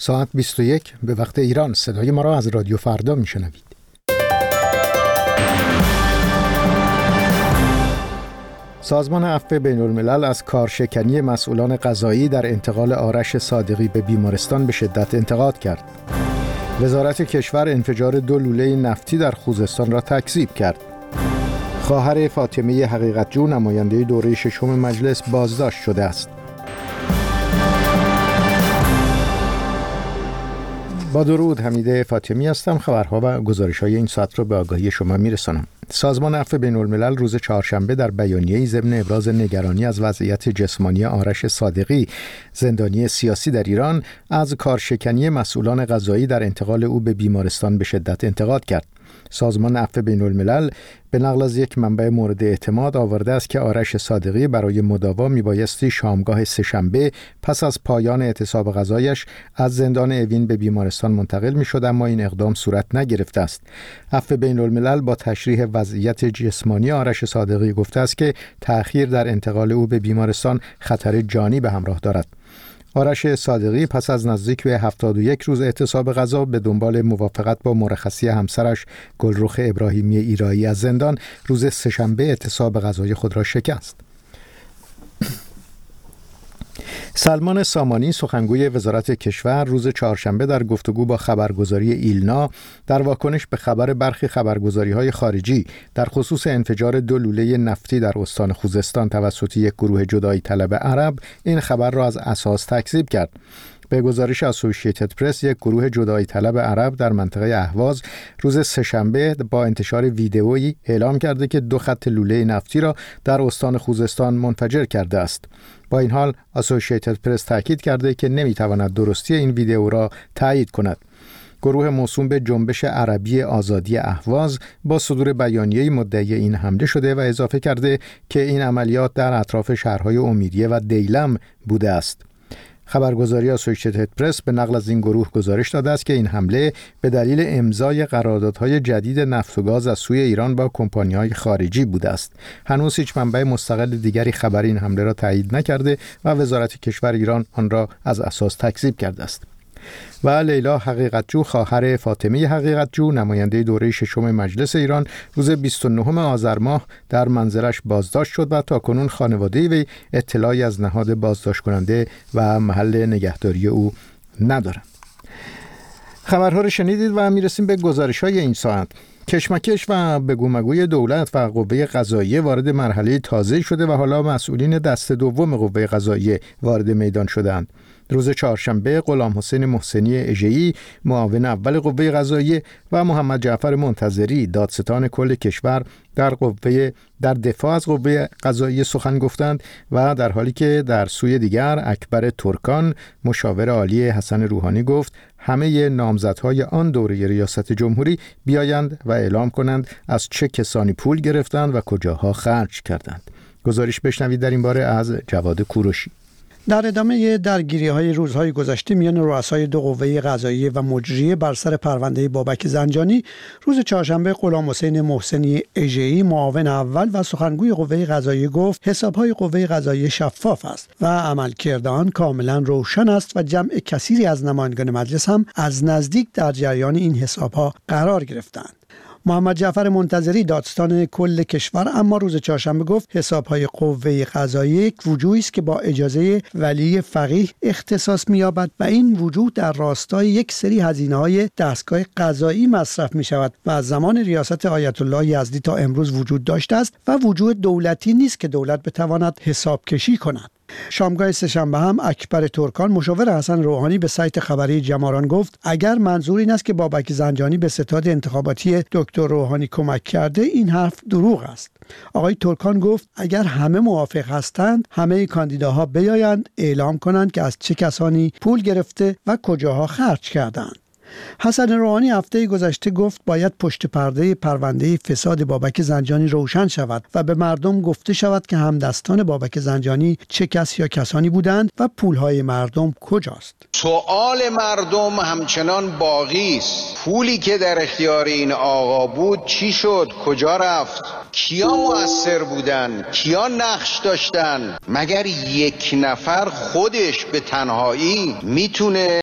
ساعت 21 به وقت ایران. صدای ما را از رادیو فردا میشنوید. سازمان عفو بین‌الملل از کارشکنی مسئولان قضایی در انتقال آرش صادقی به بیمارستان به شدت انتقاد کرد. وزارت کشور انفجار 2 لوله نفتی در خوزستان را تکذیب کرد. خواهر فاطمه حقیقت‌جو نماینده دوره 6 مجلس بازداشت شده است. با درود، حمیده فاطمی هستم. خبرها و گزارش‌های این ساعت را به آگاهی شما می‌رسانم. سازمان عفو بین‌الملل روز چهارشنبه در بیانیه‌ای ضمن ابراز نگرانی از وضعیت جسمانی آرش صادقی، زندانی سیاسی در ایران، از کارشکنی مسئولان قضایی در انتقال او به بیمارستان به شدت انتقاد کرد. سازمان عفو بین‌الملل به نقل از یک منبع مورد اعتماد آورده است که آرش صادقی برای مداوا میبایستی شامگاه سه‌شنبه پس از پایان اعتصاب قضایش از زندان اوین به بیمارستان منتقل میشد، اما این اقدام صورت نگرفته است. عفو بین‌الملل با تشریح وضعیت جسمانی آرش صادقی گفته است که تأخیر در انتقال او به بیمارستان خطر جانی به همراه دارد. آرش صادقی پس از نزدیک به 71 روز اعتصاب قضا به دنبال موافقت با مرخصی همسرش گلرخ ابراهیمی ایرایی از زندان روز سه‌شنبه اعتصاب قضای خود را شکست. سلمان سامانی، سخنگوی وزارت کشور، روز چهارشنبه در گفتگو با خبرگزاری ایلنا در واکنش به خبر برخی خبرگزاری‌های خارجی در خصوص انفجار 2 لوله نفتی در استان خوزستان توسط یک گروه جدایی طلب عرب، این خبر را از اساس تکذیب کرد. به گزارش اسوسییتد پرس، یک گروه جدایی طلب عرب در منطقه اهواز روز سه‌شنبه با انتشار ویدئویی اعلام کرده که 2 خط لوله نفتی را در استان خوزستان منفجر کرده است. با این حال اسوسییتد پرس تاکید کرده که نمیتواند درستی این ویدئو را تایید کند. گروه موسوم به جنبش عربی آزادی اهواز با صدور بیانیه‌ای مدعی این حمله شده و اضافه کرده که این عملیات در اطراف شهرهای امیریه و دیلم بوده است. خبرگزاری اسوسییتد پرس به نقل از این گروه گزارش داده است که این حمله به دلیل امضای قراردادهای جدید نفت و گاز از سوی ایران با کمپانی‌های خارجی بوده است. هنوز هیچ منبع مستقل دیگری خبر این حمله را تایید نکرده و وزارت کشور ایران آن را از اساس تکذیب کرده است. و لیلا حقیقت‌جو، خواهر فاطمه حقیقت‌جو نماینده دوره 6 مجلس ایران، روز 29 آذر ماه در منزلش بازداشت شد و تاکنون خانواده وی اطلاعی از نهاد بازداشت کننده و محل نگهداری او ندارند. خبرها رو شنیدید و میرسیم به گزارش‌های این ساعت. کشمکش و بگومگوی دولت و قوه قضاییه وارد مرحله تازه شده و حالا مسئولین دست دوم قوه قضاییه وارد میدان شدند. روز چهارشنبه غلام حسین محسنی اژه‌ای، معاون اول قوه قضاییه، و محمد جعفر منتظری، دادستان کل کشور، در دفاع از قوه قضاییه سخن گفتند و در حالی که در سوی دیگر اکبر ترکان، مشاور عالی حسن روحانی، گفت همه نامزدهای آن دوره ریاست جمهوری بیایند و اعلام کنند از چه کسانی پول گرفتند و کجاها خرج کردند. گزارش بشنوید در این باره از جواد کوروشی. در ادامه درگیری‌های روزهای گذشته میان رؤسای 2 قوه قضاییه و مجریه بر سر پرونده بابک زنجانی، روز چهارشنبه غلام حسین محسنی اژه‌ای، معاون اول و سخنگوی قوه قضاییه، گفت حساب‌های قوه قضاییه شفاف است و عملکرد آن کاملا روشن است و جمع کثیری از نمایندگان مجلس هم از نزدیک در جریان این حساب‌ها قرار گرفتند. محمد جعفر منتظری، دادستان کل کشور، اما روز چهارشنبه گفت حساب‌های قوه قضاییه یک وجوهی است که با اجازه ولی فقیه اختصاص می‌یابد و این وجوه در راستای یک سری هزینه‌های دستگاه قضایی مصرف می‌شود و از زمان ریاست آیت الله یزدی تا امروز وجود داشته است و وجوه دولتی نیست که دولت بتواند حساب کشی کند. شامگاه سه‌شنبه هم اکبر ترکان، مشاور حسن روحانی، به سایت خبری جماران گفت اگر منظور این است که بابک زنجانی به ستاد انتخاباتی دکتر روحانی کمک کرده، این حرف دروغ است. آقای ترکان گفت اگر همه موافق هستند، همه کاندیداها بیایند اعلام کنند که از چه کسانی پول گرفته و کجاها خرج کردند. حسن روحانی هفته گذشته گفت باید پشت پرده پرونده فساد بابک زنجانی روشن شود و به مردم گفته شود که همدستان بابک زنجانی چه کس یا کسانی بودند و پولهای مردم کجاست. سوال مردم همچنان باقی است. پولی که در اختیار این آقا بود چی شد؟ کجا رفت؟ کیا مؤثر بودن؟ کیا نقش داشتن؟ مگر یک نفر خودش به تنهایی میتونه